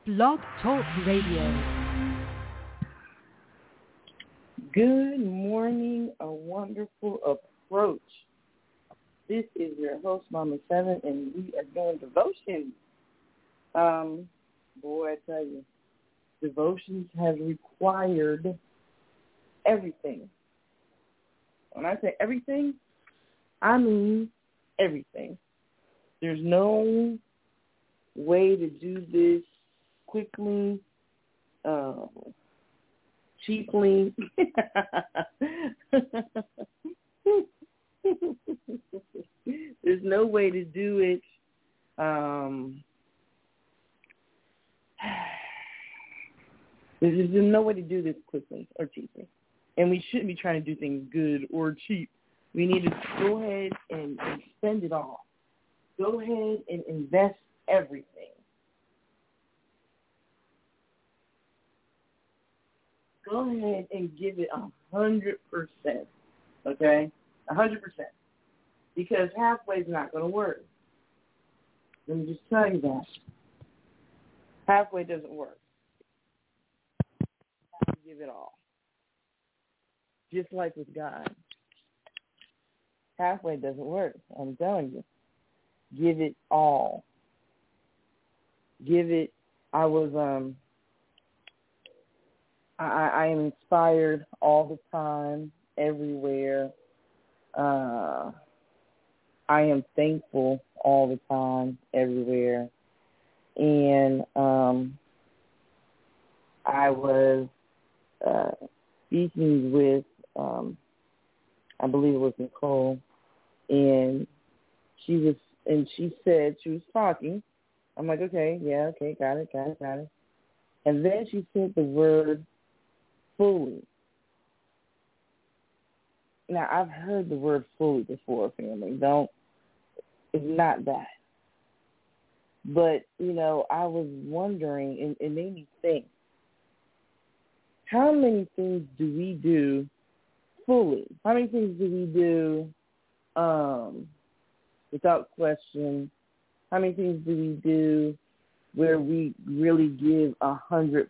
Blog Talk Radio. Good morning, a wonderful approach. This is your host, Mama Seven, and we are doing devotions. Boy, I tell you, devotions have required everything. When I say everything, I mean everything. There's no way to do this quickly, cheaply. There's no way to do it. There's no way to do this quickly or cheaply. And we shouldn't be trying to do things good or cheap. We need to go ahead and spend it all. Go ahead and invest everything. Go ahead and give it 100%, okay? 100%. Because halfway is not going to work. Let me just tell you that. Halfway doesn't work. You have to give it all. Just like with God. Halfway doesn't work. I'm telling you. Give it all. Give it. I am inspired all the time, everywhere. I am thankful all the time, everywhere. And I was speaking with, I believe it was Nicole, and she said, she was talking. I'm like, okay, yeah, okay, got it. And then she said the word fully. Now, I've heard the word fully before, family. It's not that. But, I was wondering, and it made me think, how many things do we do fully? How many things do we do without question? How many things do we do where we really give 100%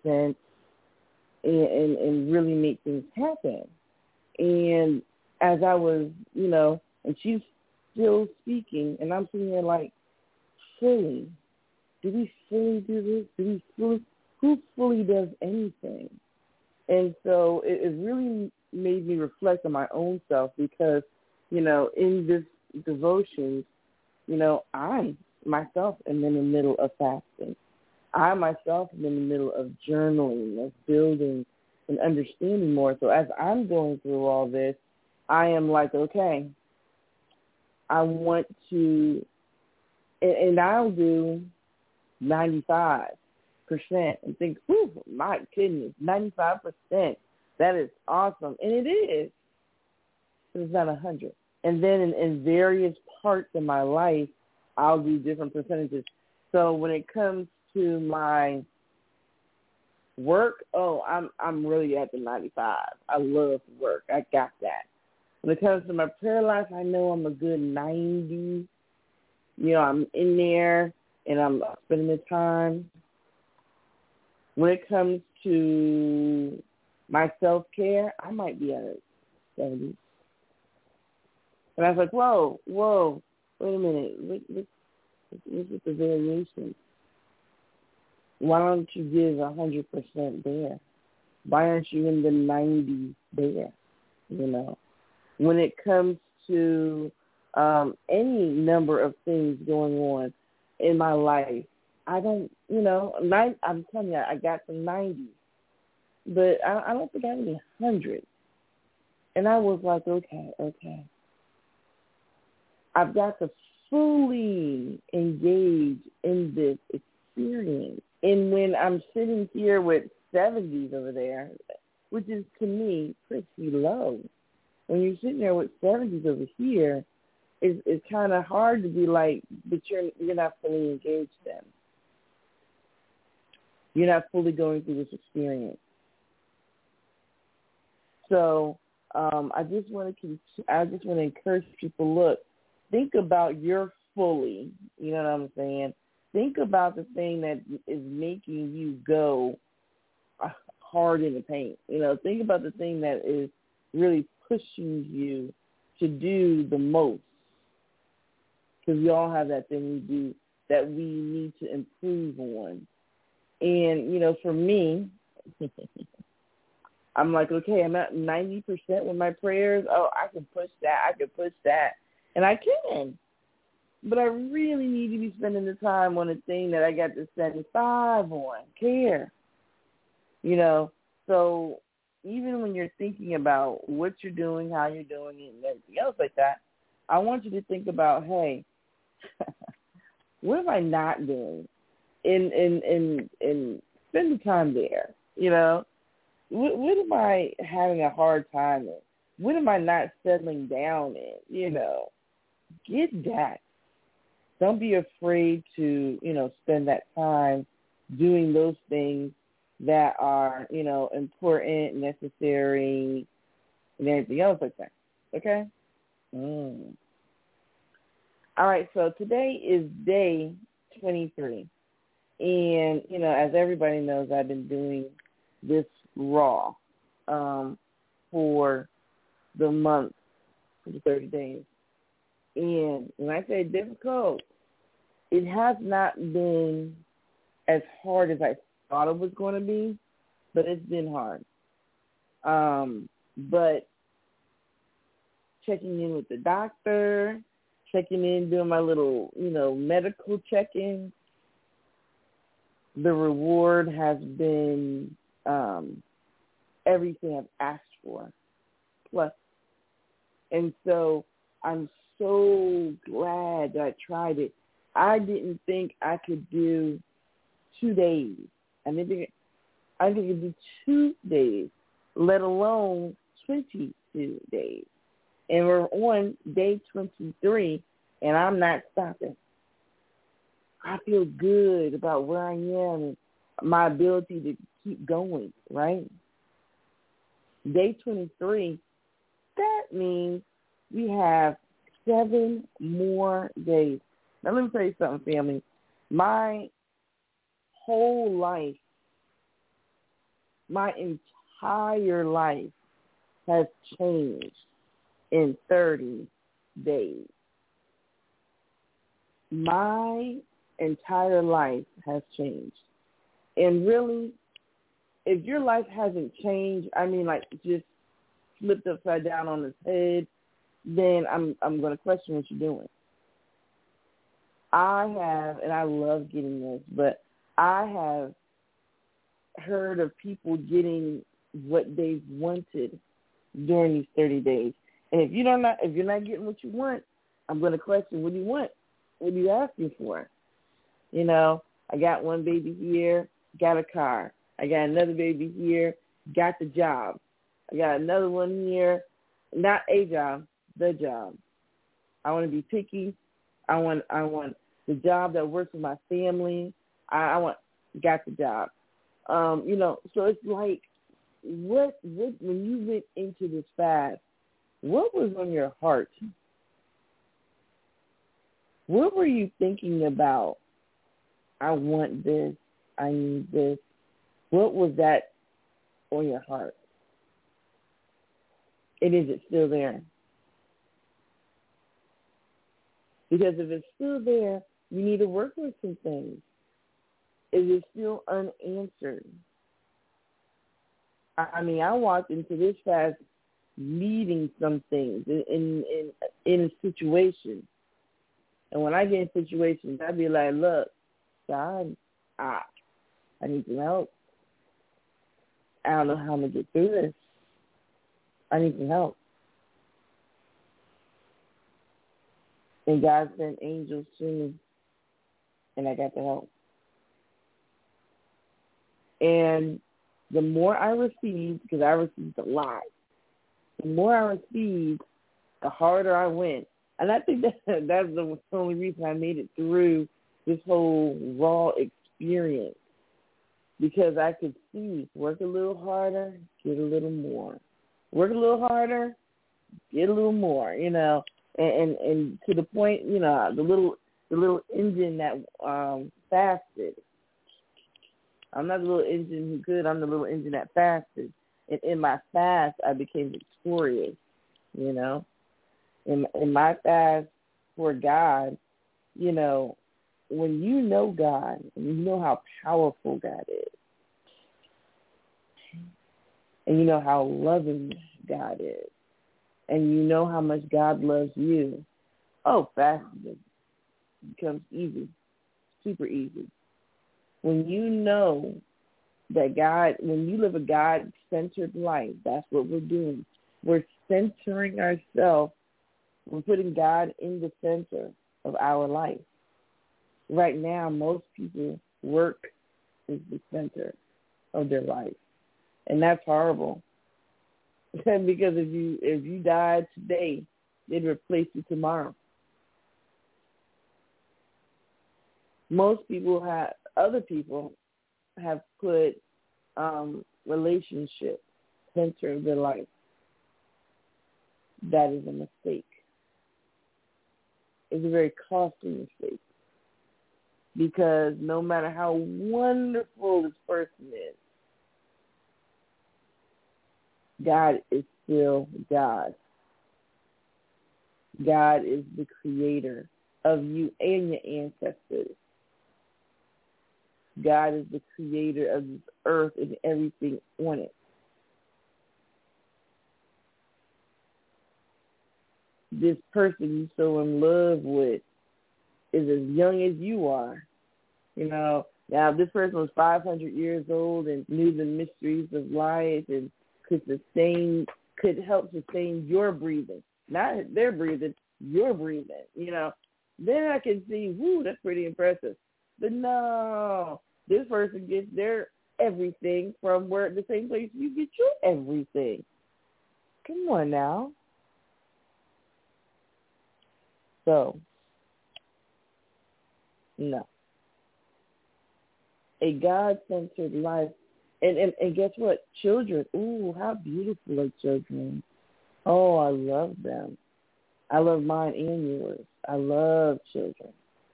and really make things happen? And as I was, and she's still speaking, and I'm sitting there like, fully? Do we fully do this? Who fully does anything? And so it really made me reflect on my own self because, in this devotion, I myself am in the middle of fasting. I myself am in the middle of journaling, of building and understanding more. So as I'm going through all this, I am like, okay, I want to, and I'll do 95% and think, whew, my goodness, 95%. That is awesome. And it is. But it's not 100. And then in various parts of my life, I'll do different percentages. So when it comes to my work, I'm really at the 95. I love work. I got that. When it comes to my prayer life, I know I'm a good 90. I'm in there and I'm spending the time. When it comes to my self-care, I might be at a 70. And I was like, whoa, wait a minute. What's with the variation? Why don't you give 100% there? Why aren't you in the 90 there? When it comes to any number of things going on in my life, I don't, I'm telling you, I got some 90s, but I don't think I have any 100. And I was like, okay. I've got to fully engage in this experience. And when I'm sitting here with 70s over there, which is to me pretty low, when you're sitting there with 70s over here, it's kind of hard to be like, but you're not fully engaged then. You're not fully going through this experience. So I just want to encourage people, look, think about your fully, you know what I'm saying? think about the thing that is making you go hard in the paint. Think about the thing that is really pushing you to do the most. Because we all have that thing we do that we need to improve on. And, for me, I'm like, okay, I'm at 90% with my prayers. Oh, I can push that. And I can. But I really need to be spending the time on a thing that I got to 75 on. Care. So even when you're thinking about what you're doing, how you're doing it, and everything else like that, I want you to think about, hey, what am I not doing? And spend the time there, What am I having a hard time in? What am I not settling down in, Get that. Don't be afraid to, spend that time doing those things that are, important, necessary, and everything else like that. Okay? All right, so today is day 23. And, as everybody knows, I've been doing this raw for the month, for the 30 days. And when I say difficult, it has not been as hard as I thought it was going to be, but it's been hard. But checking in with the doctor, checking in, doing my little, medical check-ins, the reward has been everything I've asked for, plus. And so I'm so glad that I tried it. I didn't think I could do 2 days. I didn't think I could do 2 days, let alone 22 days. And we're on day 23, and I'm not stopping. I feel good about where I am and my ability to keep going, right? Day 23, that means we have 7 more days. Now, let me tell you something, family. My whole life, my entire life has changed in 30 days. My entire life has changed. And really, if your life hasn't changed, just flipped upside down on its head, then I'm going to question what you're doing. I have, and I love getting this, but I have heard of people getting what they've wanted during these 30 days. And if you're not getting what you want, I'm going to question, what do you want? What are you asking for? I got one baby here, got a car. I got another baby here, got the job. I got another one here, not a job, the job. I want to be picky. I want the job that works with my family. Got the job. So it's like, what when you went into this fast, what was on your heart? What were you thinking about? I want this. I need this. What was that on your heart? And is it still there? Because if it's still there, you need to work with some things. Is it still unanswered? I walked into this fast needing some things in a situation. And when I get in situations, I'd be like, look, God, I need some help. I don't know how I'm going to get through this. I need some help. And God sent angels to me, and I got the help. And the more I received, because I received a lot, the more I received, the harder I went. And I think that's the only reason I made it through this whole raw experience, because I could see, work a little harder, get a little more. Work a little harder, get a little more, and to the point, the little the little engine that fasted. I'm not the little engine who could. I'm the little engine that fasted. And in my fast, I became victorious, you know. In my fast for God, you know, when you know God, and you know how powerful God is, and you know how loving God is, and you know how much God loves you, fasting becomes easy, super easy. When you know that God, when you live a God-centered life, that's what we're doing. We're centering ourselves. We're putting God in the center of our life. Right now, most people, work is the center of their life. And that's horrible. Because if you died today, they'd replace you tomorrow. Other people have put relationship center of their life. That is a mistake. It's a very costly mistake. Because no matter how wonderful this person is, God is still God. God is the creator of you and your ancestors. God is the creator of this earth and everything on it. This person you're so in love with is as young as you are. You know, now if this person was 500 years old and knew the mysteries of life and could help sustain your breathing, not their breathing, your breathing, you know, then I can see, that's pretty impressive. But no, this person gets their everything from the same place you get your everything. Come on now. So, no. A God-centered life. And guess what? Children. Ooh, how beautiful are children. Oh, I love them. I love mine and yours. I love children.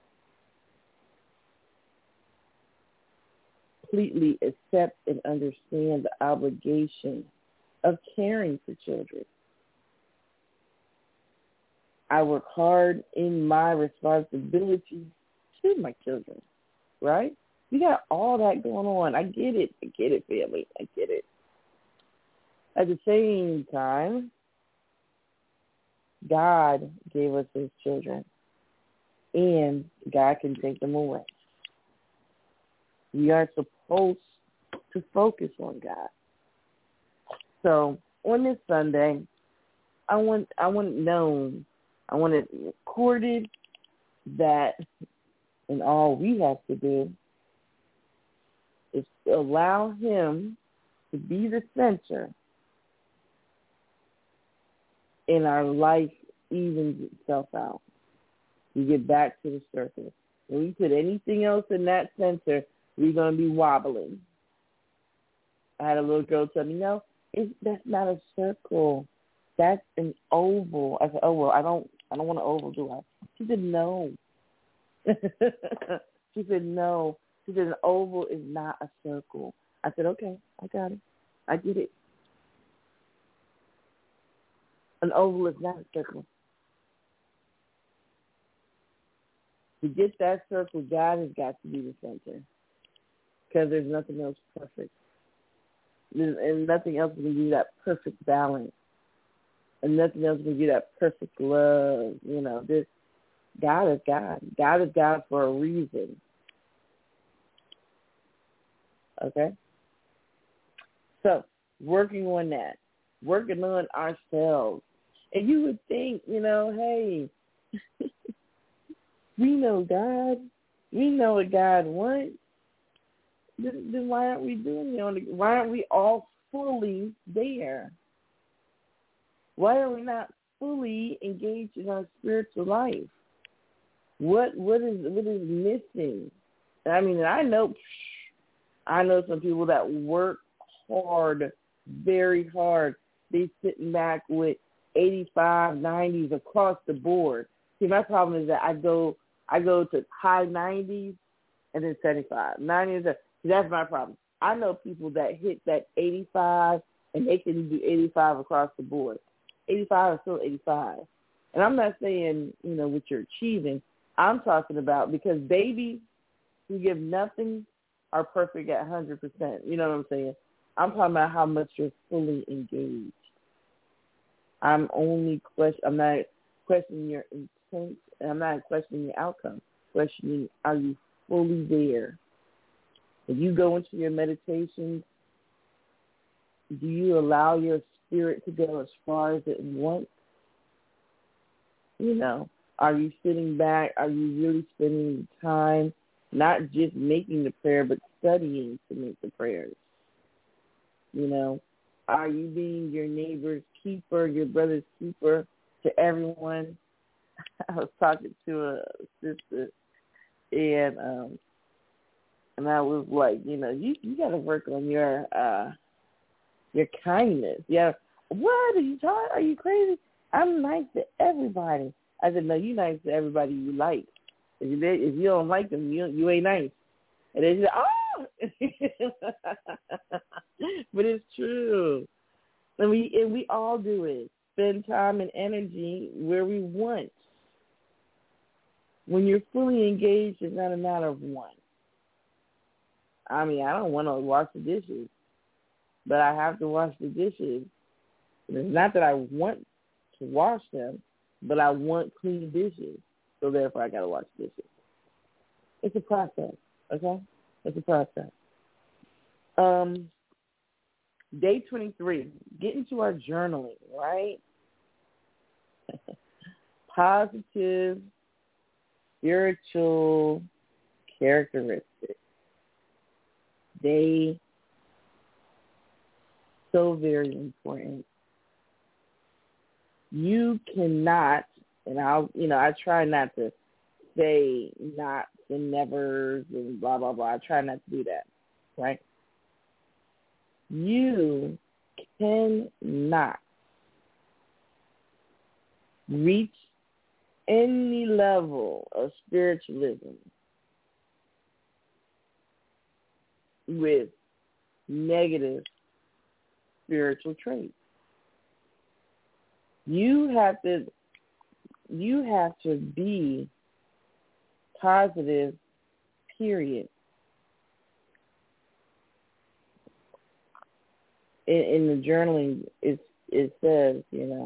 Completely accept and understand the obligation of caring for children. I work hard in my responsibilities to my children, right? We got all that going on. I get it, family. I get it. At the same time, God gave us his children, and God can take them away. We are supposed to focus on God. So on this Sunday, I want it recorded that, and all we have to do is to allow him to be the center, and our life evens itself out. We get back to the surface. When we put anything else in that center, we're going to be wobbling. I had a little girl tell me, no, that's not a circle. That's an oval. I said, oh, well, I don't want an oval, do I? She said, no. She said, no. She said, an oval is not a circle. I said, okay, I got it. I get it. An oval is not a circle. To get that circle, God has got to be the center, because there's nothing else perfect. And nothing else can give you that perfect balance. And nothing else can give you that perfect love. You know, God is God. God is God for a reason. Okay? So, working on that. Working on ourselves. And you would think, you know, hey, we know God. We know what God wants. Then why aren't we doing it? Why aren't we all fully there? Why are we not fully engaged in our spiritual life? What is missing? I mean, I know some people that work hard, very hard. They sitting back with 85, 90s across the board. See, my problem is that I go I go to high 90s and then 75. 90 that's my problem. I know people that hit that 85 and they can do 85 across the board. 85 is still 85. And I'm not saying, what you're achieving. I'm talking about because babies who give nothing are perfect at 100%. You know what I'm saying? I'm talking about how much you're fully engaged. I'm not questioning your intent, and I'm not questioning the outcome. Questioning, are you fully there? If you go into your meditations, do you allow your spirit to go as far as it wants? Are you sitting back? Are you really spending time, not just making the prayer, but studying to make the prayers? Are you being your neighbor's keeper, your brother's keeper to everyone? I was talking to a sister, and I was like, you got to work on your kindness. Yeah. What are you talking? Are you crazy? I'm nice to everybody. I said, no, you're nice to everybody you like. If you don't like them, you ain't nice. And they said, oh! But it's true. And we all do it. Spend time and energy where we want. When you're fully engaged, it's not a matter of one. I mean, I don't want to wash the dishes, but I have to wash the dishes. And it's not that I want to wash them, but I want clean dishes. So therefore, I got to wash dishes. It's a process, okay? It's a process. Day 23, get into our journaling, right? Positive, spiritual characteristics. They so very important. You cannot, and I try not to say nots and nevers and blah, blah, blah. I try not to do that, right? You cannot reach any level of spiritualism with negative spiritual traits. You have to be positive, period. In the journaling, it says,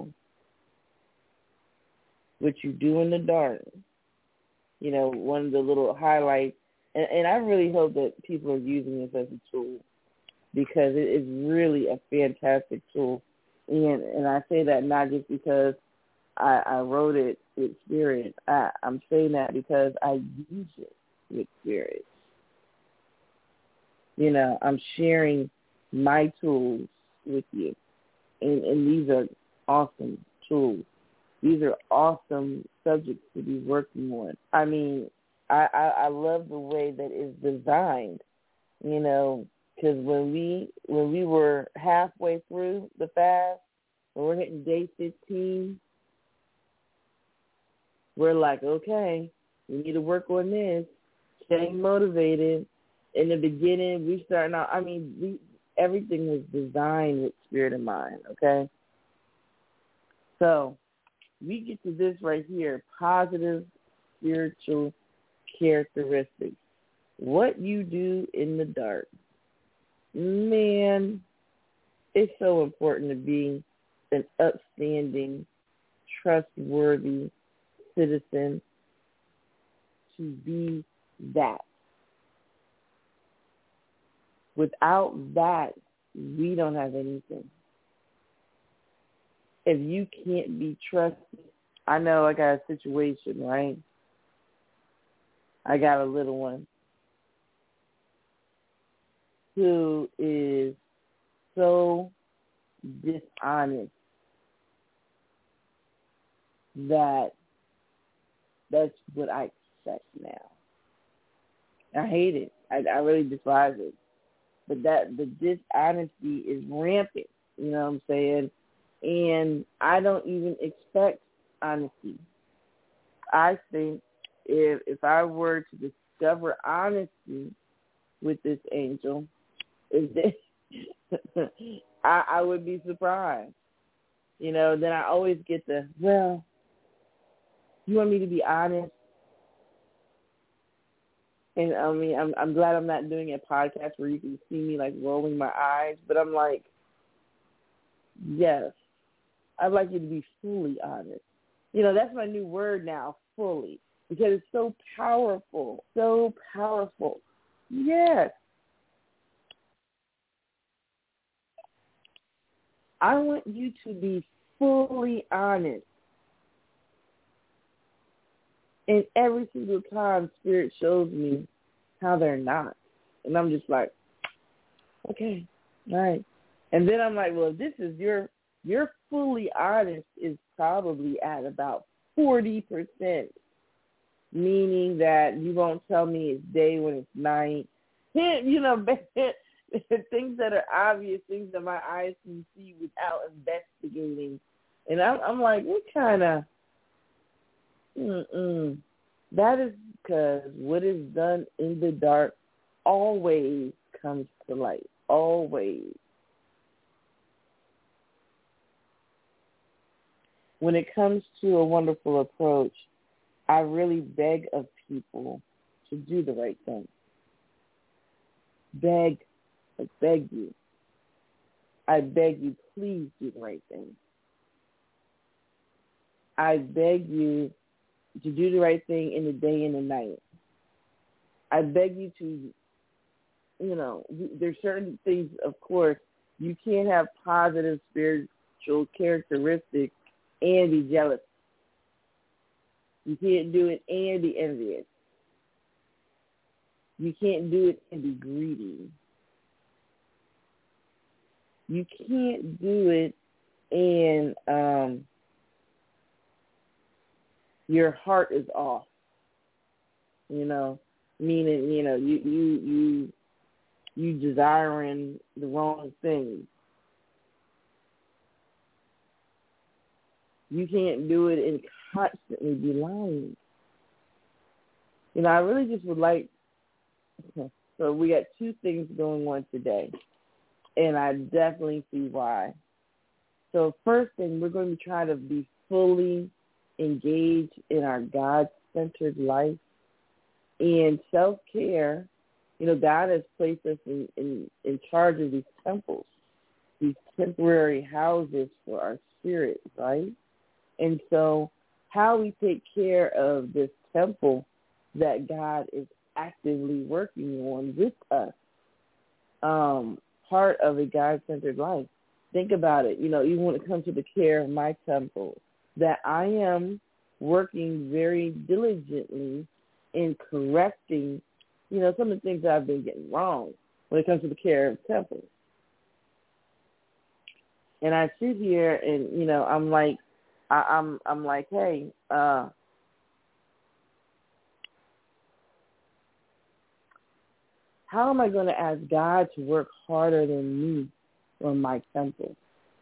what you do in the dark, one of the little highlights. And I really hope that people are using this as a tool because it is really a fantastic tool. And I say that not just because I wrote it with spirit. I'm saying that because I use it with spirit. I'm sharing my tools with you. And these are awesome tools. These are awesome subjects to be working on. I mean, I love the way that it's designed, because when we were halfway through the fast, when we're hitting day 15, we're like, okay, we need to work on this, staying motivated. In the beginning, we starting out, everything was designed with spirit in mind, okay? So we get to this right here, positive spiritual characteristics. What you do in the dark. Man, it's so important to be an upstanding, trustworthy citizen, to be that. Without that, we don't have anything. If you can't be trusted, I know I got a situation, right? I got a little one who is so dishonest that that's what I expect now. I hate it. I really despise it. But the dishonesty is rampant, you know what I'm saying? And I don't even expect honesty. I think if I were to discover honesty with this angel, I would be surprised. You know, then I always get well, you want me to be honest? And I mean, I'm glad I'm not doing a podcast where you can see me like rolling my eyes, but I'm like, yes, I'd like you to be fully honest. You know, that's my new word now, fully, because it's so powerful, so powerful. Yes. I want you to be fully honest. And every single time Spirit shows me how they're not. And I'm just like, okay, all right. And then I'm like, well, this is your fully honest is probably at about 40%, meaning that you won't tell me it's day when it's night. You know, things that are obvious, things that my eyes can see without investigating. And I'm like, what kind of, that is because what is done in the dark always comes to light, always. When it comes to a wonderful approach, I really beg of people to do the right thing. I beg you. I beg you, please do the right thing. I beg you to do the right thing in the day and the night. I beg you to, you know, there's certain things, of course, you can't have positive spiritual characteristics and be jealous. You can't do it and be envious. You can't do it and be greedy. You can't do it and your heart is off. You know, meaning, you know, you desiring the wrong things. You can't do it and constantly be lying. You know, I really just would like, so we got two things going on today, and I definitely see why. So first thing, we're going to try to be fully engaged in our God-centered life and self-care. You know, God has placed us in charge of these temples, these temporary houses for our spirit, right? And so how we take care of this temple that God is actively working on with us, part of a God-centered life. Think about it, you know, even when it comes to the care of my temple, that I am working very diligently in correcting, you know, some of the things that I've been getting wrong when it comes to the care of temple. And I sit here and, you know, I'm like, I'm like, hey, how am I going to ask God to work harder than me on my temple?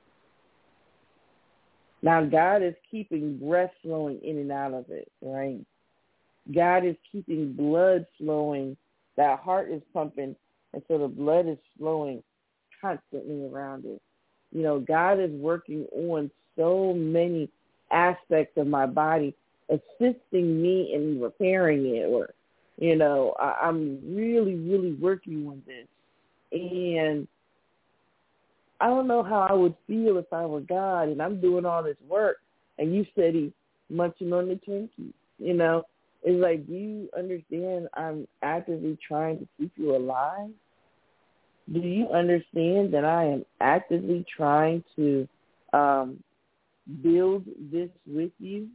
Now, God is keeping breath flowing in and out of it, right? God is keeping blood flowing. That heart is pumping, and so the blood is flowing constantly around it. You know, God is working on so many aspects of my body, assisting me in repairing it, or, you know, I'm really, really working on this. And I don't know how I would feel if I were God and I'm doing all this work and you said he's munching on the Twinkies. You know, it's like, do you understand I'm actively trying to keep you alive? Do you understand that I am actively trying to build this with you?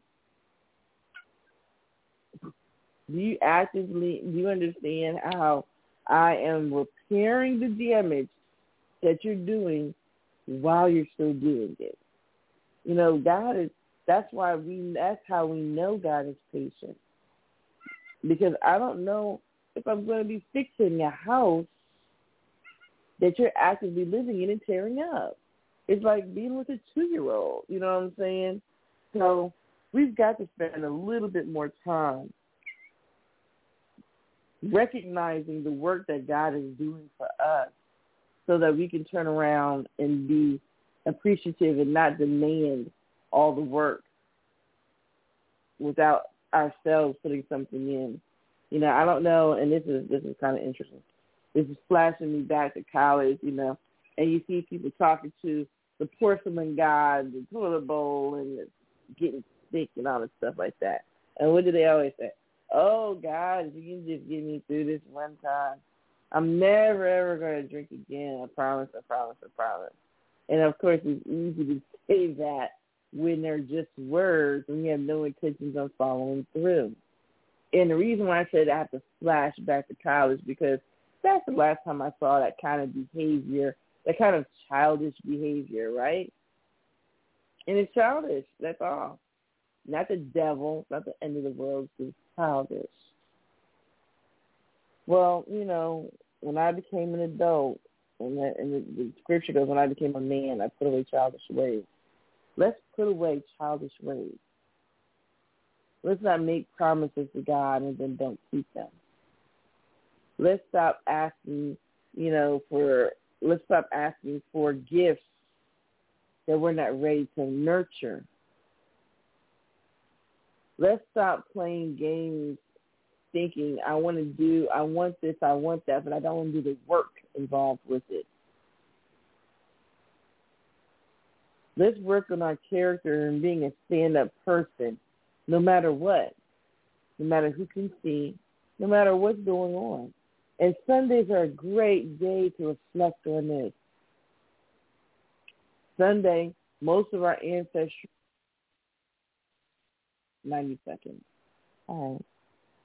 Do you understand how I am repairing the damage that you're doing while you're still doing it? You know, that's how we know God is patient. Because I don't know if I'm going to be fixing a house that you're actively living in and tearing up. It's like being with a 2-year-old, you know what I'm saying? So we've got to spend a little bit more time recognizing the work that God is doing for us so that we can turn around and be appreciative and not demand all the work without ourselves putting something in. You know, I don't know, and this is kind of interesting. This is flashing me back to college, you know, and you see people talking to the porcelain god, the toilet bowl, and getting sick and all that stuff like that. And what do they always say? Oh, God, if you can just get me through this one time, I'm never, ever going to drink again. I promise, I promise, I promise. And, of course, it's easy to say that when they're just words and we have no intentions of following through. And the reason why I said I have to flash back to college because that's the last time I saw that kind of behavior, that kind of childish behavior, right? And it's childish, that's all. Not the devil, not the end of the world, it's childish. Well, you know, when I became an adult, and the scripture goes, when I became a man, I put away childish ways. Let's put away childish ways. Let's not make promises to God and then don't keep them. Let's stop asking, let's stop asking for gifts that we're not ready to nurture. Let's stop playing games thinking, I want this, I want that, but I don't want to do the work involved with it. Let's work on our character and being a stand-up person, no matter what, no matter who can see, no matter what's going on. And Sundays are a great day to reflect on this. Sunday, most of our ancestors, 90 seconds. All right.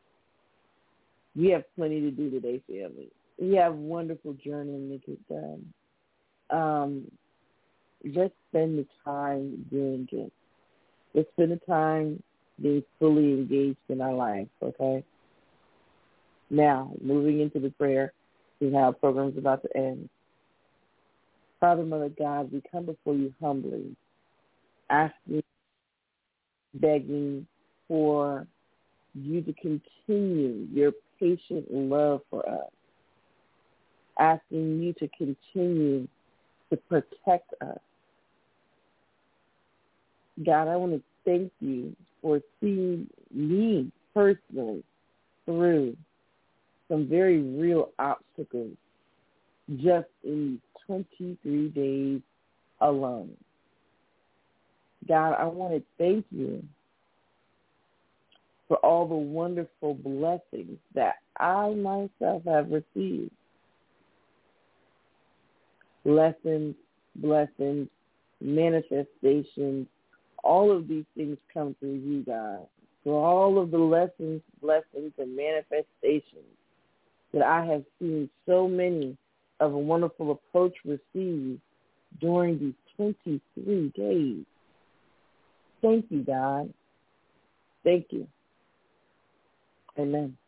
We have plenty to do today, family. We have wonderful journaling to get done. Let's spend the time doing it. Let's spend the time being fully engaged in our life, okay? Now, moving into the prayer, we have our program's about to end. Father, Mother God, we come before you humbly, asking, begging for you to continue your patient love for us, asking you to continue to protect us. God, I want to thank you for seeing me personally through some very real obstacles just in 23 days alone. God, I want to thank you for all the wonderful blessings that I myself have received. Lessons, blessings, manifestations, all of these things come through you, God. For all of the lessons, blessings, and manifestations that I have seen so many of a wonderful approach receive during these 23 days. Thank you, God. Thank you. Amen.